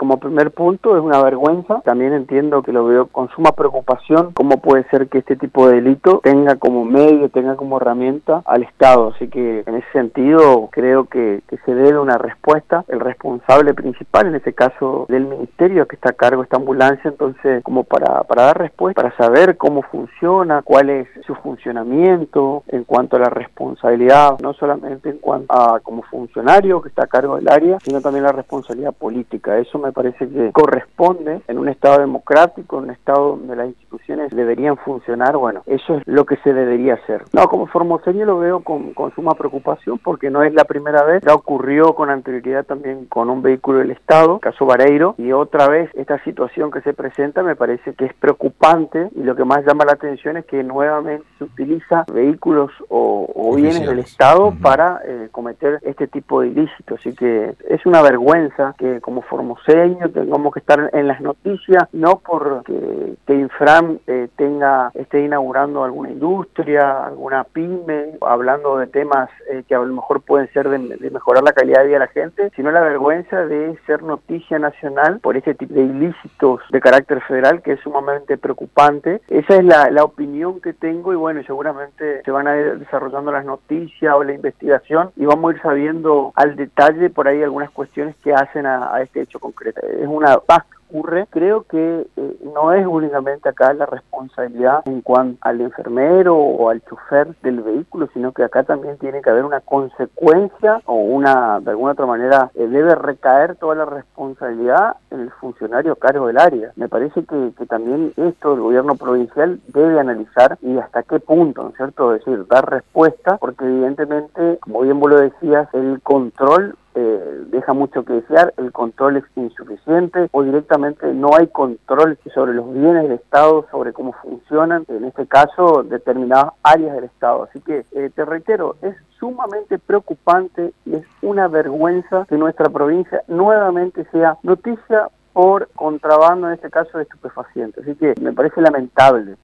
como primer punto es una vergüenza. También entiendo que lo veo con suma preocupación cómo puede ser que este tipo de delito tenga como medio, tenga como herramienta al Estado. Así que en ese sentido creo que se debe una respuesta. El responsable principal, en este caso del ministerio que está a cargo de esta ambulancia, entonces como para dar respuesta, para saber cómo funciona, cuál es su funcionamiento en cuanto a la responsabilidad, no solamente en cuanto a como funcionario que está a cargo del área, sino también la responsabilidad política. Eso me parece que corresponde en un Estado democrático, en un Estado donde las instituciones deberían funcionar. Bueno, eso es lo que se debería hacer. No, como formoseño lo veo con suma preocupación porque no es la primera vez. Ya ocurrió con anterioridad también con un vehículo del Estado, caso Vareiro, y otra vez esta situación que se presenta me parece que es preocupante, y lo que más llama la atención es que nuevamente se utiliza vehículos o bienes del Estado para cometer este tipo de ilícitos. Así que es una vergüenza que como formoseño tengamos que estar en las noticias, no porque Infram esté inaugurando alguna industria, alguna pyme, hablando de temas que a lo mejor pueden ser de mejorar la calidad de vida de la gente, sino la vergüenza de ser noticia nacional por este tipo de ilícitos de carácter federal, que es sumamente preocupante. Esa es la opinión que tengo, y bueno, seguramente se van a ir desarrollando las noticias o la investigación y vamos a ir sabiendo al detalle por ahí algunas cuestiones que hacen a este hecho concreto. Es una paz que ocurre. Creo que no es únicamente acá la responsabilidad en cuanto al enfermero o al chofer del vehículo, sino que acá también tiene que haber una consecuencia o de alguna otra manera debe recaer toda la responsabilidad en el funcionario a cargo del área. Me parece que también esto el gobierno provincial debe analizar y hasta qué punto, ¿no es cierto? Es decir, dar respuesta, porque evidentemente, como bien vos lo decías, el control deja mucho que desear, el control es insuficiente o directamente no hay control sobre los bienes del Estado, sobre cómo funcionan, en este caso, determinadas áreas del Estado. Así que, te reitero, es sumamente preocupante y es una vergüenza que nuestra provincia nuevamente sea noticia por contrabando, en este caso de estupefacientes. Así que me parece lamentable.